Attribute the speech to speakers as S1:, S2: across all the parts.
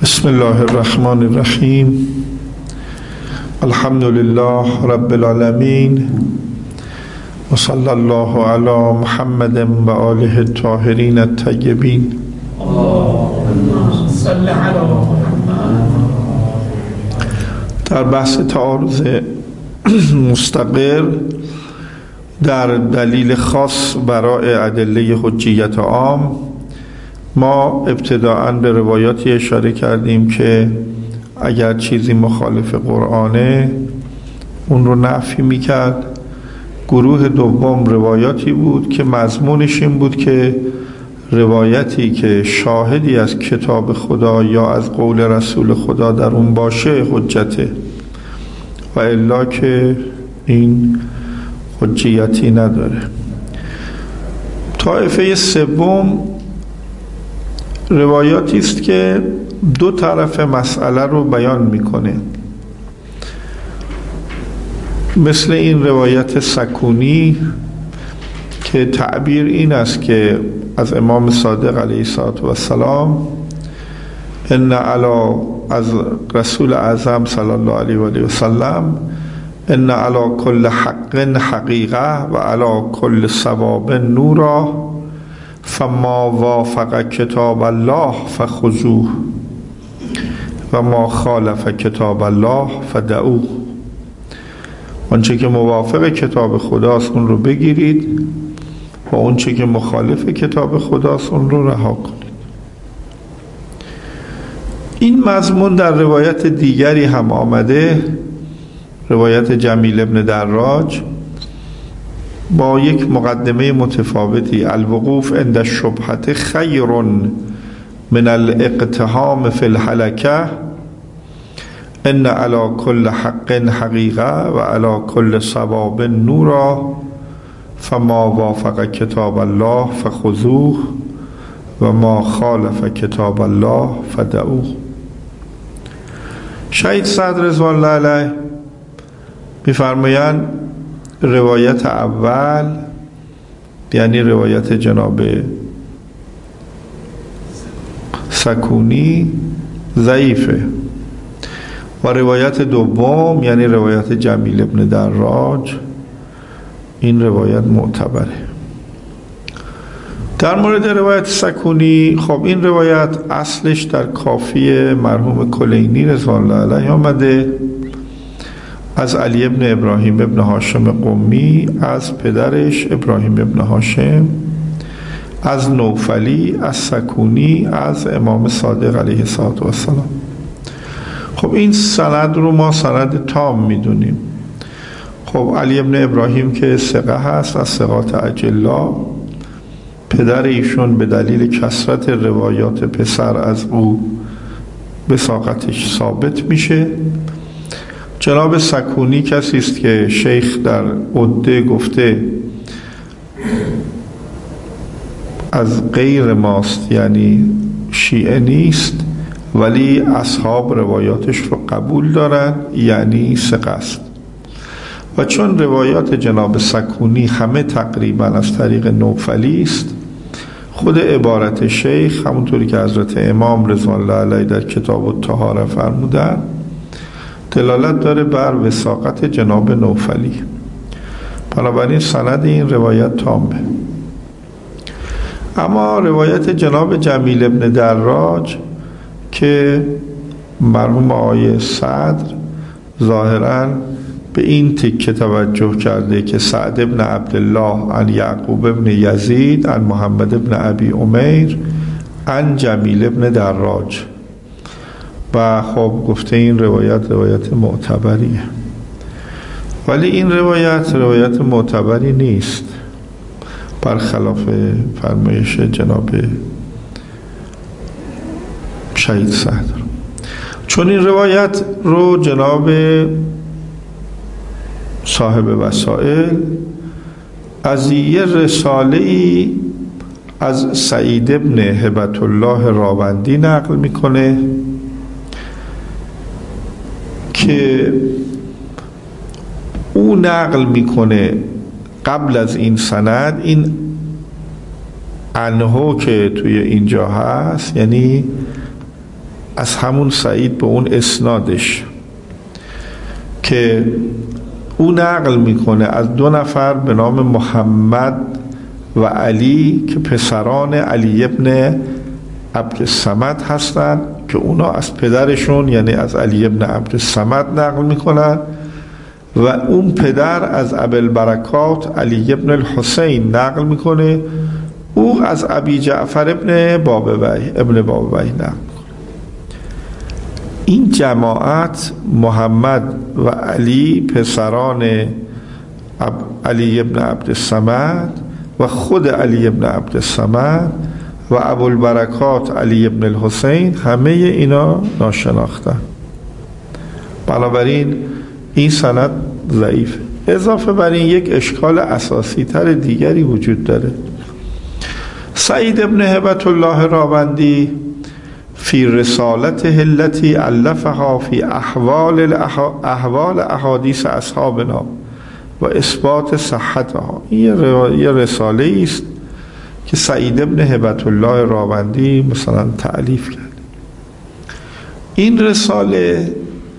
S1: بسم الله الرحمن الرحیم. الحمد لله رب العالمین و صلی الله علی محمد و آله الطاهرین الطیبین. در بحث تعارض مستقر در دلیل خاص برای ادله حجیت عام ما ابتداءً به روایاتی اشاره کردیم که اگر چیزی مخالف قرآنه اون رو نفی میکرد. گروه دوم روایاتی بود که مضمونش این بود که روایتی که شاهدی از کتاب خدا یا از قول رسول خدا در اون باشه حجته و الا که این حجیتی نداره. طایفه سوم روایاتی است که دو طرف مسئله رو بیان میکنه، مثل این روایت سکونی که تعبیر این است که از امام صادق علیه السلام ان علی از رسول اعظم صلی الله علیه و آله و سلم ان علی کل حق حقیقه و علی کل صواب نورا فما وافق کتاب الله فخذوه و ما خالف کتاب الله فدعوه. آنچه که موافق کتاب خداست اون رو بگیرید و آنچه که مخالف کتاب خداست اون رو رها کنید. این مضمون در روایت دیگری هم آمده، روایت جمیل ابن دراج با یک مقدمه متفاوتی: الوقوف عند الشبهة خیر من الاقتحام فی الهلکة ان علی کل حق حقیقه و علی کل صواب نورا فما وافق کتاب الله فخذوه و ما خالف کتاب الله فدعوه. شهید صدر رضوان الله علیه می‌فرمایند روایت اول یعنی روایت جناب سکونی ضعیفه و روایت دوم یعنی روایت جمیل ابن دراج این روایت معتبره. در مورد روایت سکونی، خب این روایت اصلش در کافی مرحوم کلینی رضوان الله علیه آمده از علی ابن ابراهیم ابن هاشم قمی از پدرش ابراهیم ابن هاشم، از نوفلی، از سکونی، از امام صادق علیه السلام. خب این سند رو ما سند تام میدونیم. خب علی ابن ابراهیم که ثقه هست، از ثقات اجلا، پدر ایشون به دلیل کثرت روایات پسر از او وثاقتش ثابت میشه. جناب سکونی کسی است که شیخ در عده گفته از غیر ماست، یعنی شیعه نیست ولی اصحاب روایاتش رو قبول دارن، یعنی ثقه است. و چون روایات جناب سکونی همه تقریبا از طریق نوفلی است، خود عبارت شیخ همونطوری که حضرت امام رضوان الله علیه در کتاب الطهاره فرمودن دلالت داره بر وثاقت جناب نوفلی. بنابراین سند این روایت تامه. اما روایت جناب جمیل ابن دراج که مرحوم آقای صدر ظاهراً به این تکه توجه کرده که سعد ابن عبدالله عن یعقوب ابن یزید عن محمد ابن ابی امیر عن جمیل ابن دراج و خب گفته این روایت معتبریه، ولی این روایت معتبری نیست، برخلاف فرمایش جناب شهید صدر. چون این روایت رو جناب صاحب وسائل از یه رساله‌ای از سعید ابن هبت الله راوندی نقل میکنه که او نقل میکنه قبل از این سند این عنه که توی اینجا هست، یعنی از همون سعید به اون اسنادش که او نقل میکنه از 2 نفر به نام محمد و علی که پسران علی ابن عبدالصمد هستند که اونا از پدرشون یعنی از علی ابن عبدالصمد نقل میکنن و اون پدر از ابوالبرکات علی ابن الحسین نقل میکنه، او از ابی جعفر ابن بابویه نقل میکنه. این جماعت محمد و علی پسران علی ابن عبدالصمد و خود علی ابن عبدالصمد و ابوالبرکات علی ابن الحسین همه اینا ناشناختن. بنابراین این سند ضعیفه. اضافه بر این یک اشکال اساسی تر دیگری وجود داره. سعید ابن هبة الله راوندی فی رسالته التي الفها فی احوال احادیث اصحابنا و اثبات صحتها، یه رساله است که سعید ابن هبة الله راوندی مثلا تألیف کرد. این رساله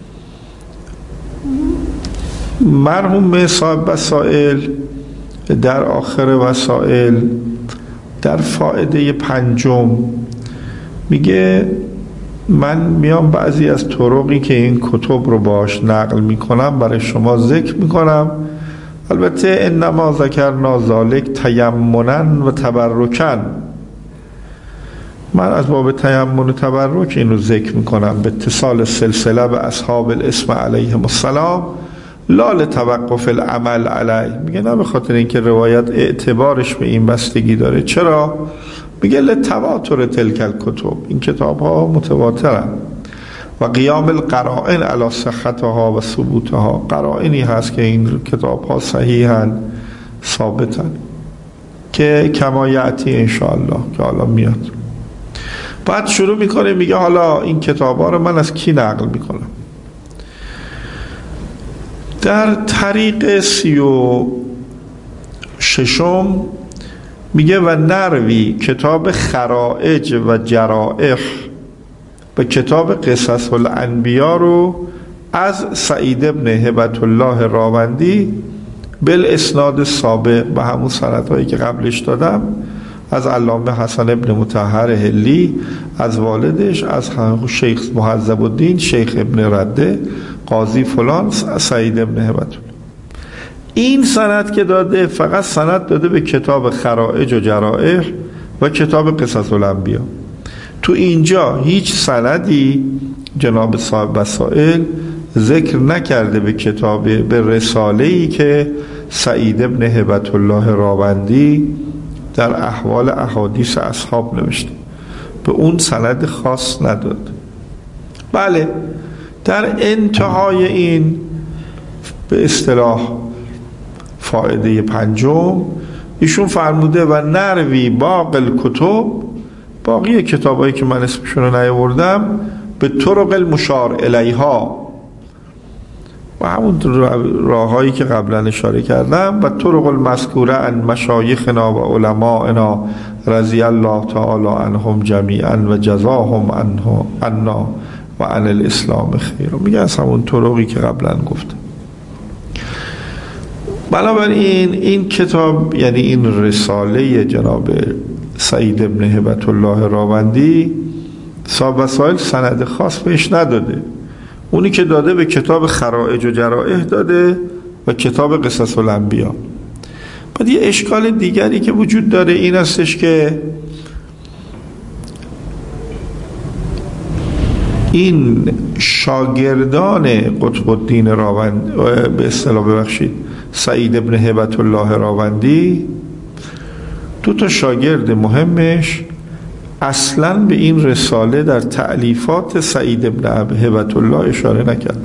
S1: مرحوم صاحب وسائل در آخر وسائل در فائده 5 میگه من میام بعضی از طرقی که این کتب رو باش نقل میکنم برای شما ذکر میکنم. البته انما ذکرنا ذالک تیمنا و تبرکا، من از باب تیمن و تبرک این رو ذکر میکنم به اتصال سلسله به اصحاب الاسم علیهم السلام، لا لتوقف العمل علیه. میگه نه به خاطر اینکه روایت اعتبارش به این بستگی داره. چرا؟ میگه لتواتر تلک الکتب، این کتاب ها متواترن و قیام القرائن علی صحتها و ثبوتها، قرائنی هست که این کتاب ها صحیحن ثابتن که کما یأتی انشاءالله که حالا میاد. بعد شروع میکنه میگه حالا این کتاب ها رو من از کی نقل میکنم؟ در طریق 36 میگه و نروی کتاب خرائج و جرائح و کتاب قصص الانبیا رو از سعید ابن هبة الله راوندی بالاسناد سابق به همون سندهایی که قبلش دادم، از علامه حسن ابن مطهر حلی، از والدش، از شیخ محذب الدین شیخ ابن رده قاضی فلان سعید ابن هبة الله. این سند که داده فقط سند داده به کتاب خرائج و جرائح و کتاب قصص الانبیا. تو اینجا هیچ سندی جناب صاحب وسائل ذکر نکرده به کتاب، به رساله‌ای که سعید ابن هبة الله راوندی در احوال احادیث اصحاب نوشته، به اون سند خاص نداد. بله در انتهای این به اصطلاح فائده 5 ایشون فرموده و نروی باقی الکتب، باقی کتابایی که من اسمشون رو نیاوردم، به طرق المشار الیها و همون راههایی که قبلا اشاره کردم و طرق المذکوره عن مشایخنا و علمائنا رضی الله تعالی عنهم جمیعا و جزاهم عنا و عن الاسلام خیر. میگه از همون طرقی که قبلا گفتم. بنابراین این کتاب یعنی این رساله جناب سعید ابن هبة الله راوندی صاحب وسائل سند خاص بهش نداده. اونی که داده به کتاب خرائج و جرائح داده و کتاب قصص الانبیا. بعد یه اشکال دیگری که وجود داره این هستش که این شاگردان قطب الدین راوند به اصطلاح ببخشید سعید ابن هبة الله راوندی 2 شاگرد مهمش اصلا به این رساله در تألیفات سعید ابن هبة الله اشاره نکرد.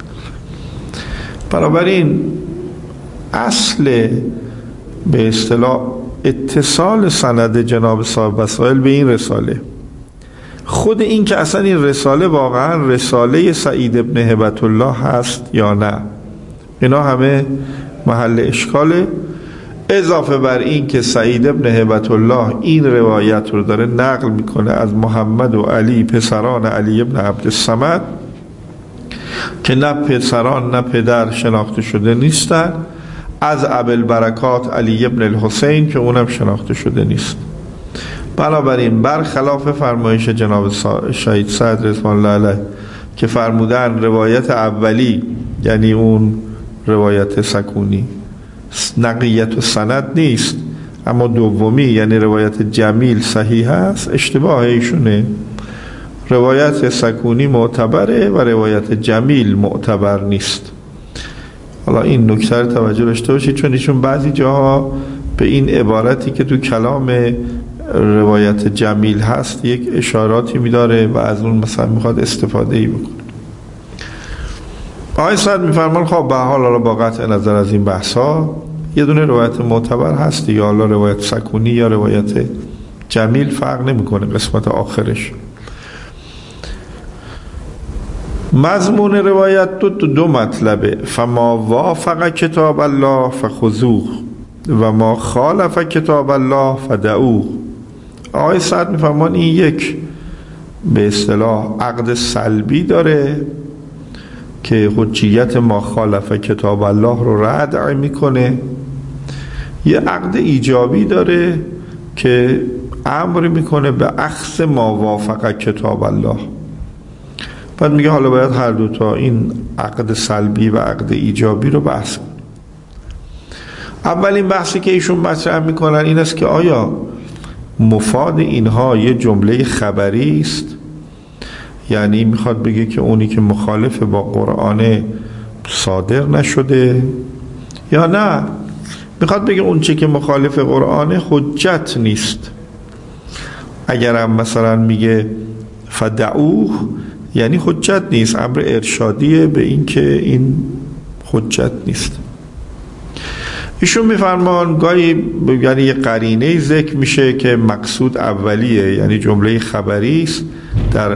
S1: بنابراین اصل به اصطلاح اتصال سند جناب صاحب وسائل به این رساله، خود این که اصلا این رساله واقعا رساله سعید ابن هبة الله هست یا نه، اینا همه محل اشکاله. اضافه بر این که سعید ابن هبت الله این روایت رو داره نقل میکنه از محمد و علی پسران علی ابن عبدالصمد که نه پسران نه پدر شناخته شده نیستن، از ابوالبرکات علی ابن الحسین که اونم شناخته شده نیست. بنابراین برخلاف فرمایش جناب شهید سعد رضوان الله علیه که فرمودن روایت اولی یعنی اون روایت سکونی نقیت و سند نیست، اما دومی یعنی روایت جمیل صحیح است، اشتباه ایشونه. روایت سکونی معتبره و روایت جمیل معتبر نیست. حالا این نکته رو توجه داشته باشید، چون ایشون بعضی جاها به این عبارتی که تو کلام روایت جمیل هست یک اشاراتی میداره و از اون مثلا میخواد استفاده ای بکنه. آقای سعد میفرمان خب به حال حالا با قطع نظر از این بحثا یه دونه روایت معتبر هست یا حالا روایت سکونی یا روایت جمیل فرق نمیکنه قسمت آخرش. مضمون روایت دو مطلبه، فما وافق کتاب الله فخذوه و ما خالف کتاب الله فدعوه. آقای سعد میفرمان این یک به اصطلاح عقد سلبی داره که حجیت ما خالف کتاب الله رو رد میکنه، یه عقد ایجابی داره که امر میکنه به اخذ ما وافق کتاب الله. بعد میگه حالا باید هر دوتا این عقد سلبی و عقد ایجابی رو بحث کنیم. اولین بحثی که ایشون مطرح میکنن این است که آیا مفاد اینها یه جمله خبری است، یعنی میخواد بگه که اونی که مخالف با قرآن صادر نشده، یا نه میخواد بگه اون چی که مخالف قرآن حجت نیست. اگرم مثلا میگه فدعوه یعنی حجت نیست، امر ارشادیه به این که این حجت نیست. ایشون میفرمان گاهی یعنی یه قرینه ذکر میشه که مقصود اولیه، یعنی جمله خبری است در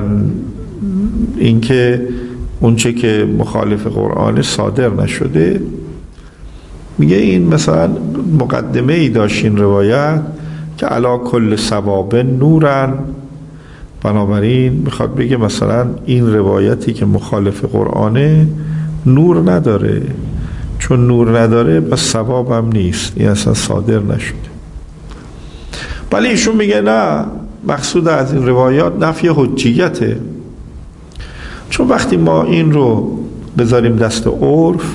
S1: این که اون چه که مخالف قرآن صادر نشده. میگه این مثلا مقدمه ای داشت این روایت که علا کل ثواب نورن، بنابراین میخواد بگه مثلا این روایتی که مخالف قرآنه نور نداره، چون نور نداره بس ثواب هم نیست، این اصلا صادر نشده. ولی ایشون میگه نه، مقصود از این روایات نفی حجیته، چون وقتی ما این رو بذاریم دست عرف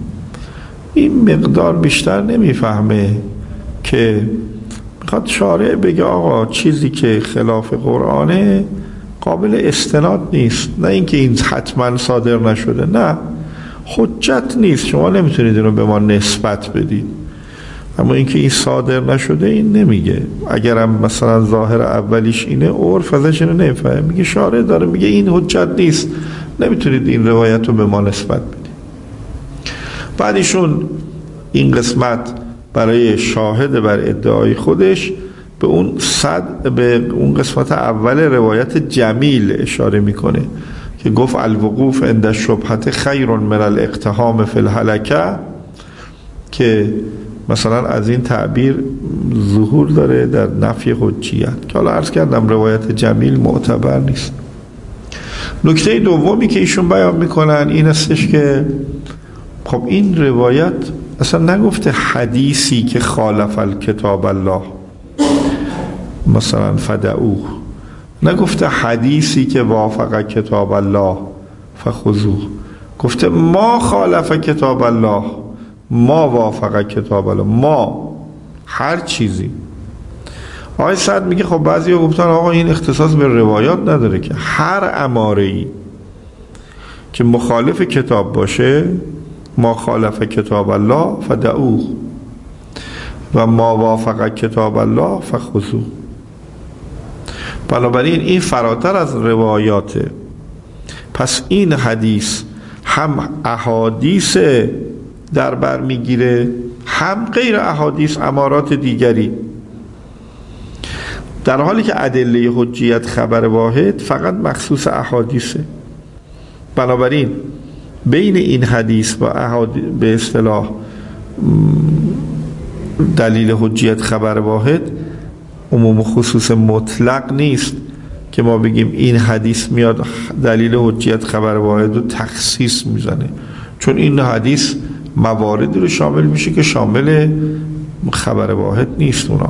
S1: این مقدار بیشتر نمیفهمه که میخواد شارع بگه آقا چیزی که خلاف قرآنه قابل استناد نیست، نه اینکه این حتما صادر نشده، نه حجت نیست، شما نمیتونید این رو به ما نسبت بدید، اما اینکه این صادر نشده این نمیگه. اگرم مثلا ظاهر اولیش اینه عرف ازش اینو نمیفهمه، میگه شارع داره میگه این حجت نیست، نمیتونید این روایت رو به ما نسبت بدید. بعدشون این قسمت برای شاهد بر ادعای خودش به اون قسمت اول روایت جمیل اشاره میکنه که گفت الوقوف عند الشبهة خیر من الاقتحام فی الهلکه، که مثلا از این تعبیر ظهور داره در نفی حجیت، که حالا عرض کردم روایت جمیل معتبر نیست. نکته دومی که ایشون بیان میکنن این استش که خب این روایت اصلا نگفته حدیثی که خالف الکتاب الله مثلا فدعوه، نگفته حدیثی که وافق کتاب الله فخذوه، گفته ما خالف کتاب الله، ما وافق کتاب الله، ما هر چیزی. آقای سعد میگه خب بعضی ها گفتن آقا این اختصاص به روایات نداره که هر اماره‌ای که مخالف کتاب باشه ما خالف کتاب الله فدعوه و ما وافق کتاب الله فخذوه. بنابراین این فراتر از روایاته. پس این حدیث هم احادیث در بر میگیره هم غیر احادیث امارات دیگری، در حالی که ادله حجیت خبر واحد فقط مخصوص احادیثه. بنابراین بین این حدیث و به اصطلاح دلیل حجیت خبر واحد عموم خصوص مطلق نیست که ما بگیم این حدیث میاد دلیل حجیت خبر واحد رو تخصیص میزنه، چون این حدیث مواردی رو شامل میشه که شامل خبر واحد نیست. اونا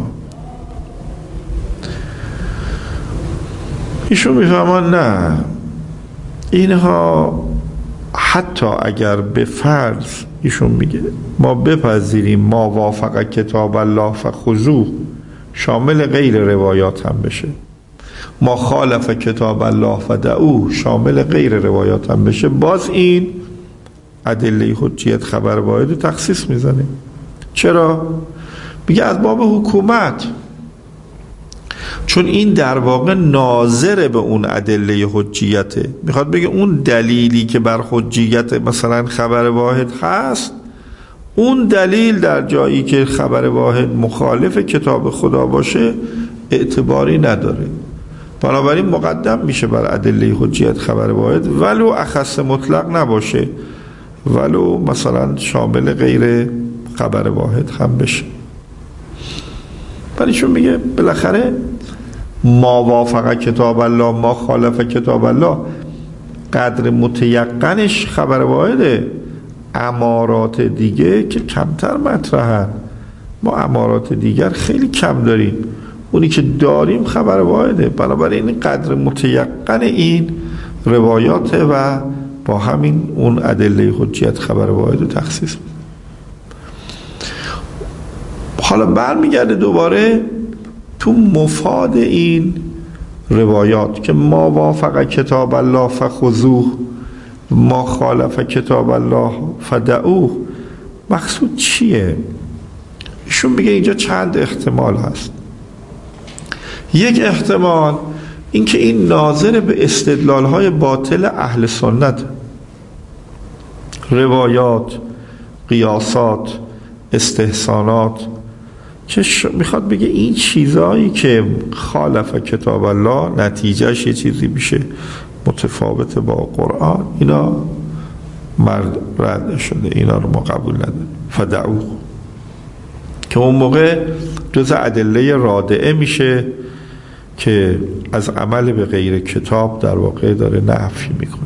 S1: ایشون میفهمان نه، اینها حتی اگر به فرض ایشون میگه ما بپذیریم ما وافق کتاب الله فخذوه شامل غیر روایات هم بشه، ما خالف کتاب الله فدعوه شامل غیر روایات هم بشه، باز این ادله حجیت خبر واحد رو تخصیص میزنه. چرا؟ میگه از باب حکومت، چون این در واقع ناظر به اون ادله حجیته. میخواد بگه اون دلیلی که بر حجیت مثلا خبر واحد هست، اون دلیل در جایی که خبر واحد مخالف کتاب خدا باشه اعتباری نداره، بنابراین مقدم میشه بر ادله حجیت خبر واحد، ولو اخص مطلق نباشه، ولو مثلا شامل غیر خبر واحد هم بشه. ولیشون میگه بالاخره ما وافق کتاب الله ما خالف کتاب الله قدر متیقنش خبر واحده، امارات دیگه که کمتر مطرحن، ما امارات دیگر خیلی کم داریم، اونی که داریم خبر واحده، بنابراین این قدر متیقن این روایاته و با همین اون ادله حجیت خبر واحد رو تخصیص میده. حالا برمیگرده دوباره تو مفاد این روایات که ما وافق کتاب الله فخذوه ما خالف کتاب الله فدعوه، مقصود چیه؟ ایشون میگه اینجا چند احتمال هست. یک احتمال این که این ناظر به استدلال‌های باطل اهل سنت، روایات، قیاسات، استحسانات، که میخواد بگه این چیزایی که خالف کتاب الله نتیجهش یه چیزی میشه متفاوت با قرآن، اینا رد شده، اینا رو ما قبول نداریم، فدعوه، که اون موقع جز ادله رادعه میشه که از عمل به غیر کتاب در واقع داره نفی میکنه.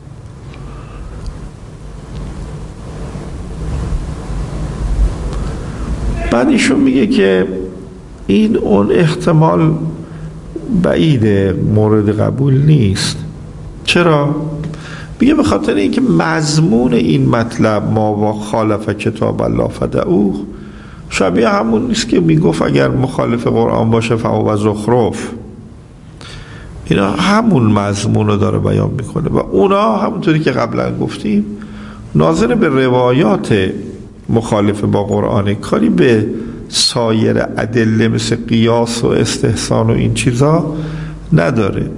S1: بعد ایشون میگه که این اون احتمال بعیده، مورد قبول نیست. چرا؟ میگه به خاطر اینکه مضمون این مطلب ما و خالف کتاب الله فدعوه شبیه همون نیست که میگفت اگر مخالف قرآن باشه فهو زخرف، اینا همون مضمون رو داره بیان میکنه و اونا همونطوری که قبلا گفتیم ناظر به روایات مخالف با قرآن، کاری به سایر ادله مثل قیاس و استحسان و این چیزا نداره.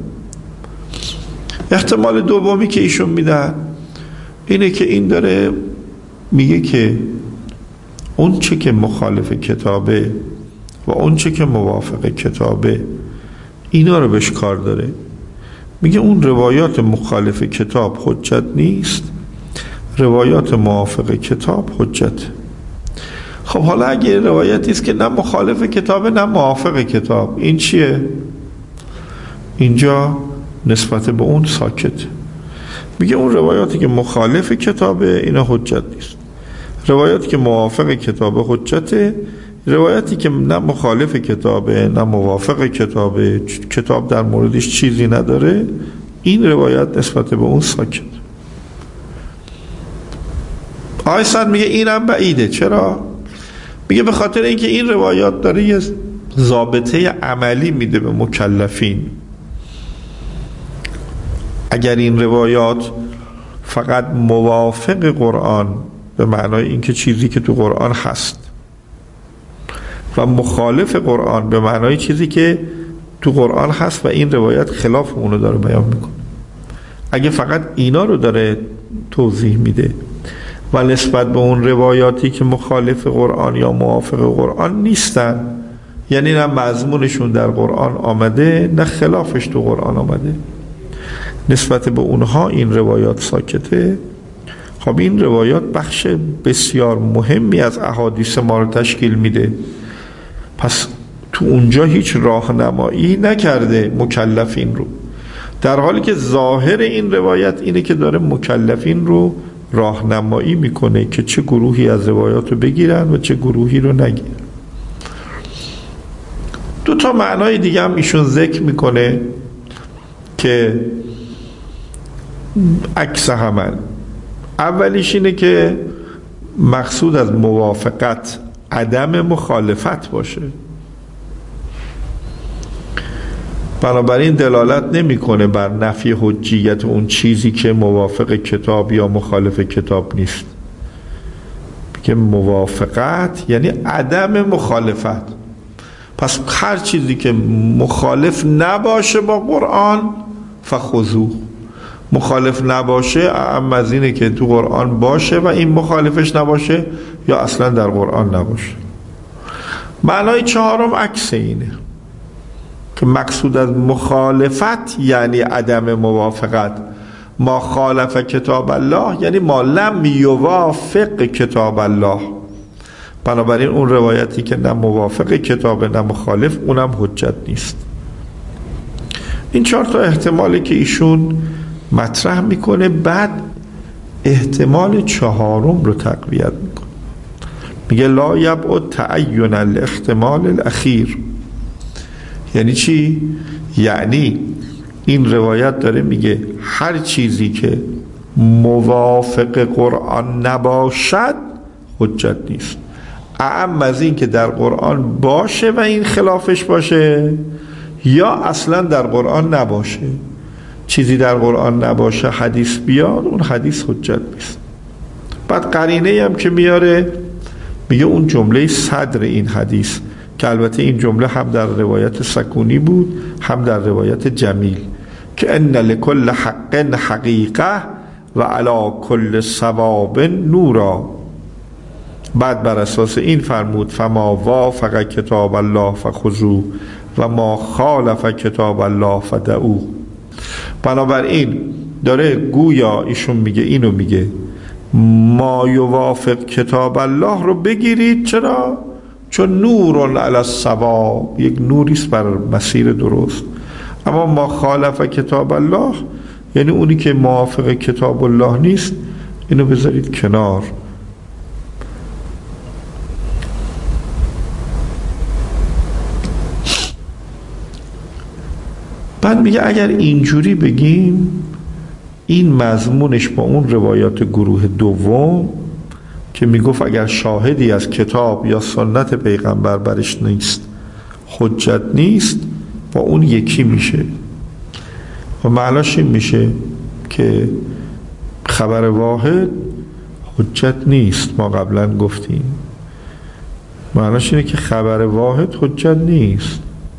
S1: احتمال دومی که ایشون میدن اینه که این داره میگه که اون چه که مخالف کتابه و اون چه که موافق کتابه اینا رو بهش کار داره. میگه اون روایات مخالف کتاب حجت نیست، روایات موافق کتاب حجت. خب حالا اگه روایتی است که نه مخالف کتابه نه موافق کتاب، این چیه؟ اینجا نسبت به اون ساکت. میگه اون روایاتی که مخالف کتابه اینا حجت نیست، روایاتی که موافق کتابه حجته، روایتی که نه مخالف کتابه نه موافق کتابه، کتاب در موردش چیزی نداره، این روایت نسبت به اون ساکت. آیسان میگه اینم بعیده. چرا؟ میگه به خاطر اینکه این روایات داره یه ضابطه عملی میده به مکلفین. اگر این روایات فقط موافق قرآن به معنای اینکه چیزی که تو قرآن هست و مخالف قرآن به معنای چیزی که تو قرآن هست و این روایت خلاف اونو داره بیان میکنه، اگه فقط اینا رو داره توضیح میده و نسبت به اون روایاتی که مخالف قرآن یا موافق قرآن نیستن، یعنی نه مضمونشون در قرآن آمده نه خلافش تو قرآن آمده، نسبت به اونها این روایات ساکته، خب این روایات بخش بسیار مهمی از احادیث ما رو تشکیل میده. پس تو اونجا هیچ راهنمایی نکرده مکلفین رو، در حالی که ظاهر این روایت اینه که داره مکلفین رو راهنمایی میکنه که چه گروهی از روایات رو بگیرن و چه گروهی رو نگیرن. دو تا معنای دیگه هم ایشون ذکر میکنه که عکس همن. اولیش اینه که مقصود از موافقت عدم مخالفت باشه، بنابراین دلالت نمیکنه بر نفی حجیت اون چیزی که موافق کتاب یا مخالف کتاب نیست. که موافقت یعنی عدم مخالفت. پس هر چیزی که مخالف نباشه با قرآن فخذوه، مخالف نباشه اما از اینه که تو قرآن باشه و این مخالفش نباشه یا اصلا در قرآن نباشه. معنای چهارم عکس اینه که مقصود از مخالفت یعنی عدم موافقت. ما خالف کتاب الله یعنی ما لم یوافق کتاب الله. بنابراین اون روایتی که نه موافق کتاب نه مخالف اونم حجت نیست. این 4 تا احتمالی که ایشون مطرح میکنه، بعد احتمال 4م رو تقویت میکنه. میگه لا یبعد تعین الاحتمال الاخیر. یعنی چی؟ یعنی این روایت داره میگه هر چیزی که موافق قرآن نباشد حجت نیست، اعم از این که در قرآن باشه و این خلافش باشه یا اصلا در قرآن نباشه. چیزی در قرآن نباشه حدیث بیاد، اون حدیث حجت نیست. بعد قرینه هم که میاره میگه اون جمله صدر این حدیث، که البته این جمله هم در روایت سکونی بود هم در روایت جمیل، که ان لکل حق حقیقه و علی کل صواب نورا. بعد بر اساس این فرمود فما وافق کتاب الله فخذوه و ما خالف کتاب الله فدعوه. بنابراین داره گویا ایشون میگه اینو میگه ما یوافق کتاب الله رو بگیرید. چرا؟ چون نور علی الصواب، یک نوریست بر مسیر درست. اما ما خالف کتاب الله یعنی اونی که موافق کتاب الله نیست، اینو بذارید کنار. بعد میگه اگر اینجوری بگیم این مضمونش با اون روایات گروه دوم که میگفت اگر شاهدی از کتاب یا سنت پیغمبر برش نیست حجت نیست، با اون یکی میشه. و معناش این میشه که خبر واحد حجت نیست. ما قبلا گفتیم معناش اینه که خبر واحد حجت نیست،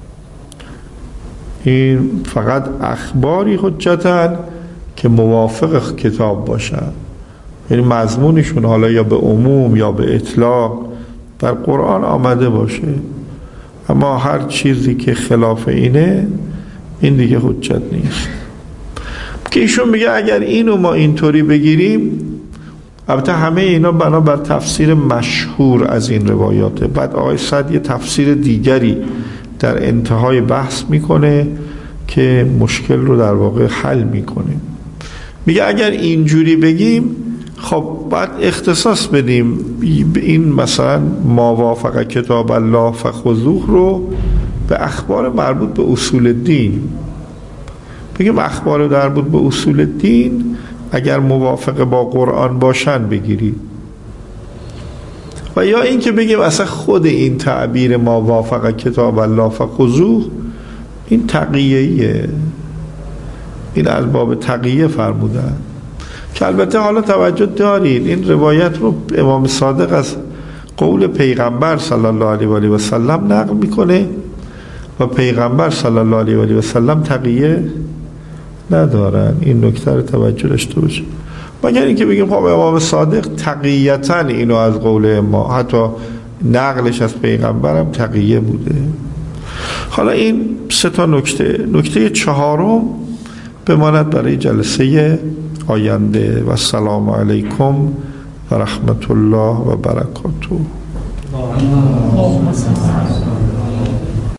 S1: این فقط اخباری حجتن که موافق کتاب باشن، یعنی مضمونشون حالا یا به عموم یا به اطلاق در قرآن آمده باشه، اما هر چیزی که خلاف اینه این دیگه حجت نیست. که ایشون میگه اگر اینو ما اینطوری بگیریم، البته همه اینا بنابر تفسیر مشهور از این روایاته. بعد آقای سعد یه تفسیر دیگری در انتهای بحث میکنه که مشکل رو در واقع حل میکنه. میگه اگر اینجوری بگیم خب باید اختصاص بدیم این مثلا ما وافق کتاب الله فخذوه رو به اخبار مربوط به اصول دین بگیم. اخبار مربوط به اصول دین اگر موافق با قرآن باشن بگیرید، و یا این که بگیم اصلا خود این تعبیر ما وافق کتاب الله فخذوه این تقیه‌ایه، این از باب تقیه فرمودن. که البته حالا توجه دارید این روایت رو امام صادق از قول پیغمبر صلی الله علیه و آله و سلم نقل میکنه و پیغمبر صلی الله علیه و آله و سلم تقیه ندارن. این نکته رو توجه داشته باشید. مگر اینکه بگیم خب امام صادق تقییتا اینو از قول ما، حتی نقلش از پیغمبرم تقیه بوده. حالا این 3 تا نکته. نکته 4م بماند برای جلسه آینده. و السلام علیکم و رحمت الله و برکاته.